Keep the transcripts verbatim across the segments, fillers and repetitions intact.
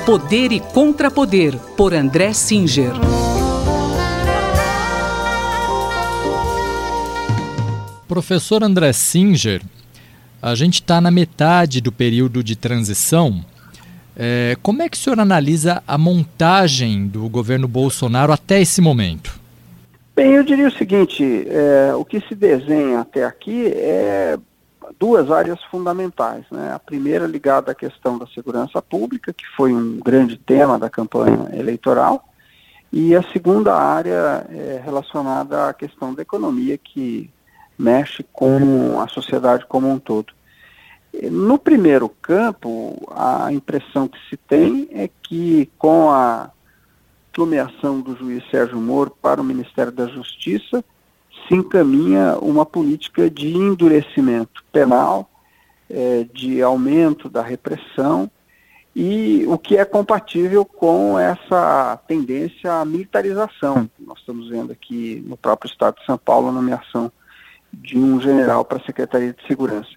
Poder e Contrapoder, por André Singer. Professor André Singer, a gente está na metade do período de transição. É, como é que o senhor analisa a montagem do governo Bolsonaro até esse momento? Bem, eu diria o seguinte, é, o que se desenha até aqui é duas áreas fundamentais, né? A primeira ligada à questão da segurança pública, que foi um grande tema da campanha eleitoral, e a segunda área é relacionada à questão da economia, que mexe com a sociedade como um todo. No primeiro campo, a impressão que se tem é que com a nomeação do juiz Sérgio Moro para o Ministério da Justiça, se encaminha uma política de endurecimento penal, eh, de aumento da repressão, e o que é compatível com essa tendência à militarização. Nós estamos vendo aqui no próprio estado de São Paulo a nomeação de um general para a Secretaria de Segurança.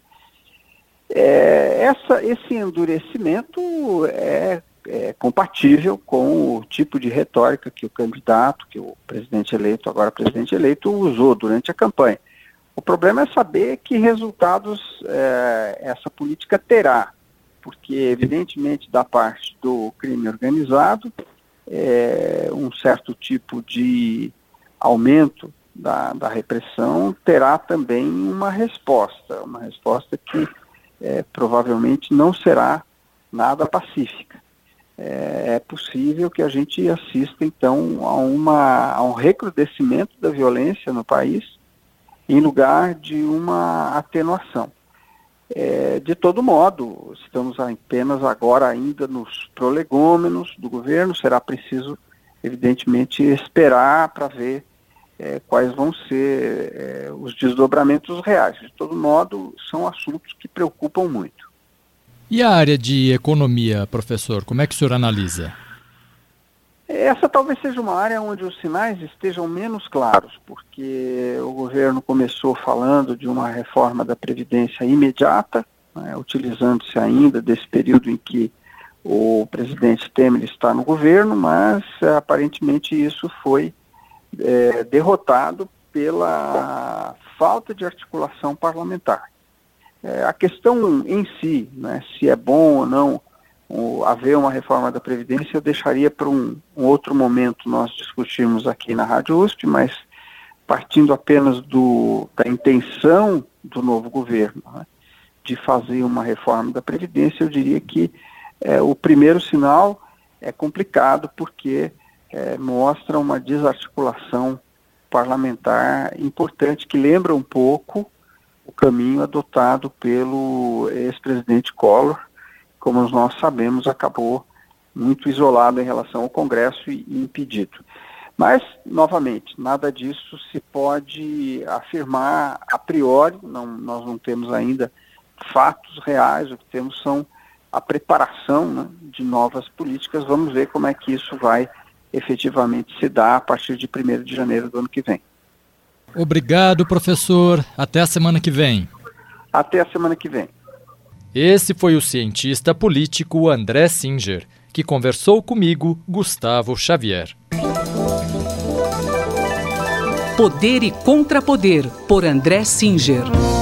É, essa, esse endurecimento é, é compatível com o tipo de retórica que o candidato, que o presidente eleito, agora presidente eleito, usou durante a campanha. O problema é saber que resultados é, essa política terá, porque evidentemente da parte do crime organizado, é, um certo tipo de aumento da, da repressão terá também uma resposta, uma resposta que É, provavelmente não será nada pacífica. É, é possível que a gente assista, então, a, uma, a um recrudescimento da violência no país, em lugar de uma atenuação. É, de todo modo, estamos apenas agora ainda nos prolegômenos do governo, será preciso, evidentemente, esperar para ver É, quais vão ser é, os desdobramentos reais. De todo modo, são assuntos que preocupam muito. E a área de economia, professor, como é que o senhor analisa? Essa talvez seja uma área onde os sinais estejam menos claros, porque o governo começou falando de uma reforma da Previdência imediata, né, utilizando-se ainda desse período em que o presidente Temer está no governo, mas aparentemente isso foi É, derrotado pela falta de articulação parlamentar. É, a questão em si, né, se é bom ou não o, haver uma reforma da Previdência, eu deixaria para um, um outro momento nós discutirmos aqui na Rádio U S P, mas partindo apenas do, da intenção do novo governo, né, de fazer uma reforma da Previdência, eu diria que é, o primeiro sinal é complicado, porque É, mostra uma desarticulação parlamentar importante, que lembra um pouco o caminho adotado pelo ex-presidente Collor, como nós sabemos, acabou muito isolado em relação ao Congresso e, e impedido. Mas, novamente, nada disso se pode afirmar a priori, não, nós não temos ainda fatos reais, o que temos são a preparação, né, de novas políticas. Vamos ver como é que isso vai efetivamente se dá a partir de primeiro de janeiro do ano que vem. Obrigado, professor. Até a semana que vem. Até a semana que vem. Esse foi o cientista político André Singer, que conversou comigo, Gustavo Xavier. Poder e Contrapoder, por André Singer.